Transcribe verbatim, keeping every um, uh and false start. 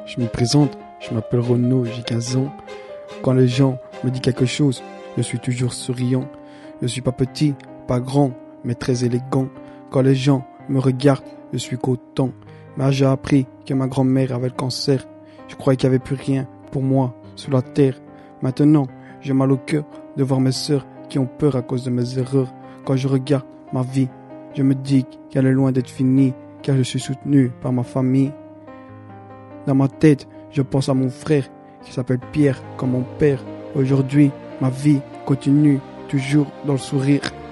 je me présente, je m'appelle Renaud, j'ai quinze ans. Quand les gens me disent quelque chose, je suis toujours souriant. Je suis pas petit, pas grand, mais très élégant. Quand les gens me regardent, je suis content. Mais j'ai appris que ma grand-mère avait le cancer. Je croyais qu'il n'y avait plus rien pour moi sous la terre. Maintenant, j'ai mal au cœur de voir mes sœurs qui ont peur à cause de mes erreurs. Quand je regarde ma vie, je me dis qu'elle est loin d'être finie, car je suis soutenu par ma famille. Dans ma tête, je pense à mon frère qui s'appelle Pierre comme mon père. Aujourd'hui, ma vie continue toujours dans le sourire.